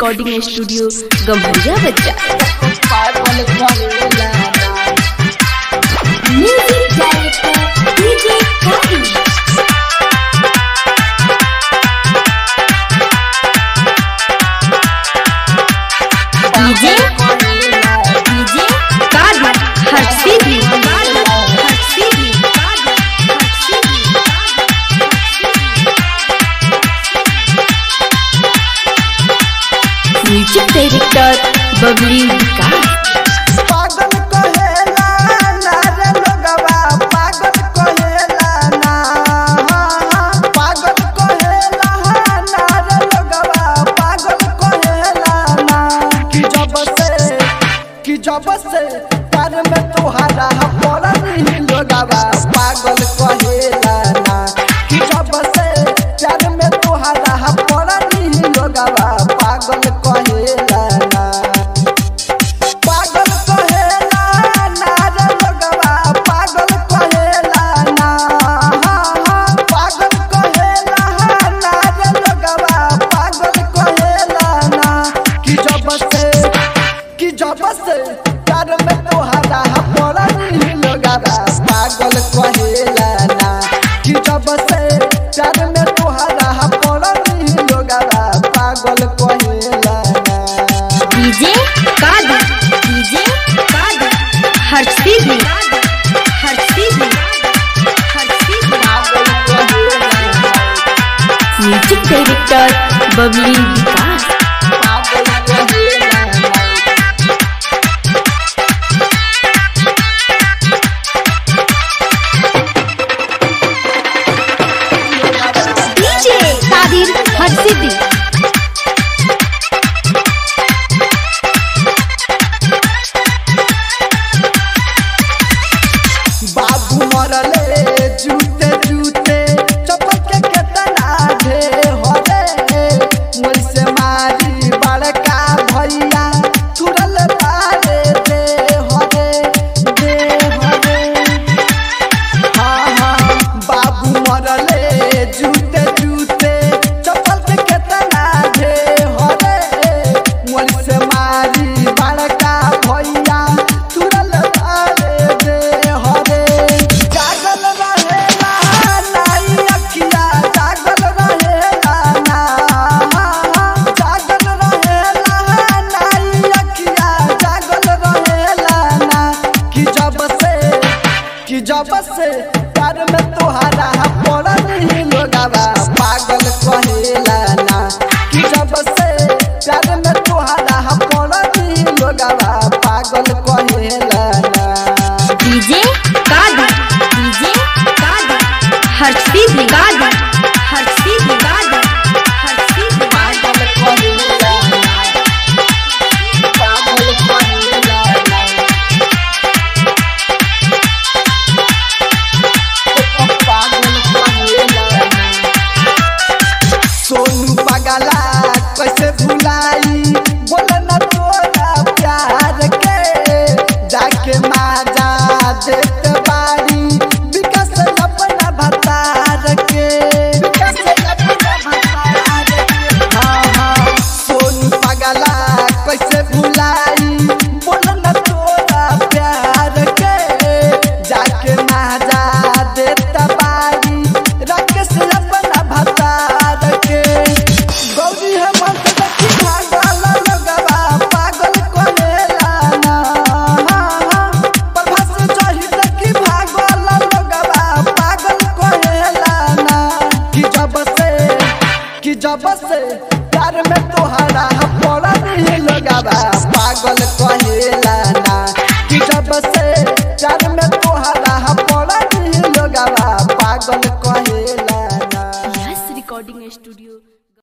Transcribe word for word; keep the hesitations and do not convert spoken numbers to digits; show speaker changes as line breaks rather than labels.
Recording studio Gamharia बच्चा। Music director DJ Kaki. DJ DJ Kaki हर्षी भी हर्षी भी म्यूजिक डायरेक्टर बबली विकास।
पागल कहेला ना रे लोगवा, पागल कहेला ना, पागल कहेला ना रे लोगवा, पागल कहेला ना। कि जब से कि जब से प्यार में तोहारा पड़नी लोगवा, पागल कहेला ना। कि जब से प्यार में तोहारा पड़नी लोगवा, पागल कहेला ना। पागल कहेला ना रे लोगवा, पागल कहेला ना, पागल कहेला ना रे लोगवा, पागल कहेला ना। कि जब से कि जब से प्यार में तोहारा पड़नी लोगवा, पागल कहेला ना। कि जब से प्यार में तोहारा पड़नी लोगवा, पागल कहेला ना।
डीजे काकी डीजे काकी हर्षी भी हर्षी भी हर्षी भी music director Babli Vikas. DJ Sadir हर्षी भी
बाबू मरले जूते जूते चप्पल के केतना ढे होरे, मोल से मारी बड़का भैया तुरल पारे दे होरे दे होरे। हाँ हाँ बाबू मरले जूते जूते चप्पल के केतना ढे होरे, मोल से मारी बड़का भैया तुरल पारे दे होरे। जागल रहेला नाई अखिया, जागल रहेला ना, जागल रहेला नाई अखिया, जागल रहेला ना। कि जब से कि जब से प्यार में तोहारा पड़नी लोगवा, पागल कहेला ना। कि जब से प्यार में तोहारा पड़नी लोगवा, पागल कहेला ना।
डीजे काकी डीजे काकी हर्षी भी काकी हर्षी भी काकी हर्षी भी
पागल कहेला ना, पागल कहेला ना, पागल कहेला ना। सोनू पगला कैसे भुलाई, बोल न तोरा प्यार के, जाके माजा देत बारी विकास अपना भतार के, विकास अपना भतार के। हाँ हाँ सोनू पगला कैसे भुलाई, बोल न तोरा प्यार के, जाके माजा देत बारी राकेश अपना भतार के। गौरी है मंत्र देखी भागल लोगवा, पागल कहेला ना, प्रभास चाही देखी भागल लोगवा, पागल कहेला ना। कि जब से कि जब से प्यार में तोहारा पड़नी लोगवा, पागल कहेला ना। कि जब से प्यार में